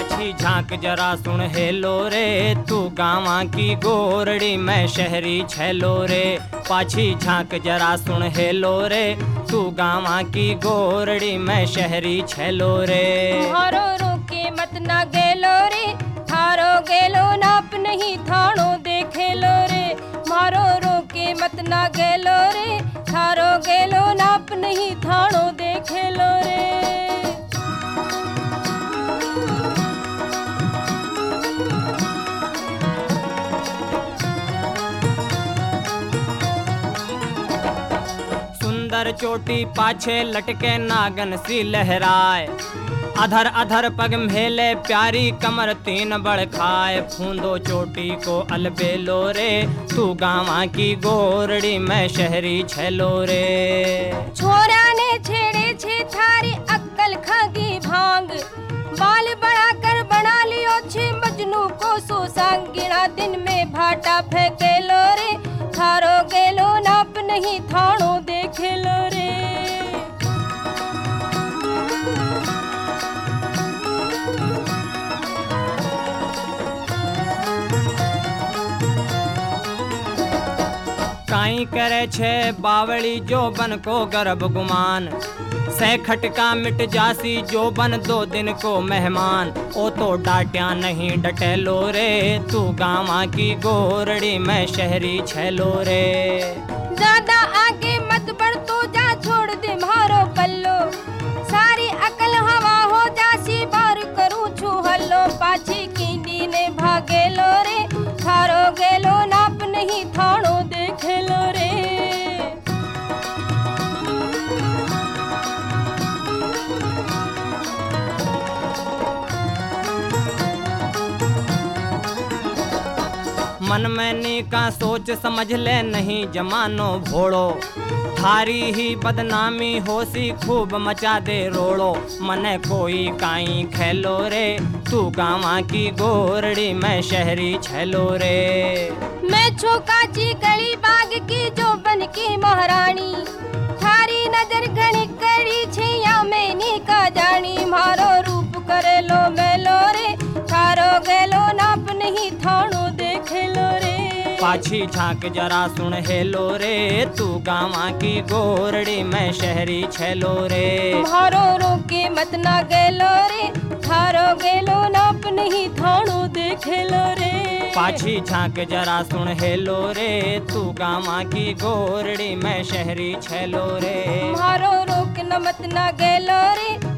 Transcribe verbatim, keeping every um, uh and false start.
पाछी झांक जरा सुन हेलो रे, तू गाँव की गोरड़ी मैं शहरी छैलो रे। पाछी झांक जरा सुन हेलो रे, तू गाँव की गोरड़ी मैं शहरी छैलो रे। मारो रोके मत ना गेलो रे, थारो गेलो नाप नहीं थानो देखेलो रे। मारो रोके मत ना गेलो रे, थारो गेलो नाप नहीं थानो देखेलो रे। सुंदर चोटी पाछे लटके नागन सी लहराए, अधर अधर पग मेले प्यारी कमर तीन बड़ खाए। फूंदो चोटी को अलबेलो रे, तू गाँव की गोरड़ी मैं शहरी छैलो रे। छोरा ने छेड़े छे थारी अक्कल खागी भांग, बाल बढ़ाकर बना लियो छे मजनू को सुसांग। गिना दिन में भाटा फेंकेलो रे, थारो गेलो नाप नहीं थानो देखेलो रे। काई करे छे बावली जो बन को गर्भ गुमान, सह खटका मिट जासी जो बन दो दिन को मेहमान। ओ तो डांट्या नहीं डटेलो रे, तू गाँव की गोरड़ी मैं शहरी छैलो रे। ज्यादा आगे मत बढ़ तो जा छोड़ दे मारो पल्लो, सारी अकल हवा हो जासी बार करूं छू हल्लो। पाछी कीडी ने भागेलो रे, थारो गेलो नाप नहीं थानो देखेलो रे। मन में नी का सोच समझ ले नहीं जमानो भोड़ो, थारी ही बदनामी होसी खूब मचा दे रोड़ो। मने कोई काई खेलो रे, तू गाँव की गोरड़ी मैं शहरी छैलो रे। मैं छोकाची गली बाग की जो बन की महारानी, थारी नजर घनी कड़ी छिया मैंने का जानी। मारो रूप करेलो मेलो रे, थारो गेलो नाप नहीं थानो देखेलो रे। पाछी झांक जरा सुन हेलो रे, तू गाँव की गोरड़ी मैं शहरी छैलो रे। मारो रोके मत ना गेलो रे, थारो गेलो नाप नहीं थानो देखेलो रे। पाछी झांक जरा सुन हेलो रे, तू गाँव की गोरड़ी मैं शहरी छैलो रे। मारो रोक न मत ना गेलो रे,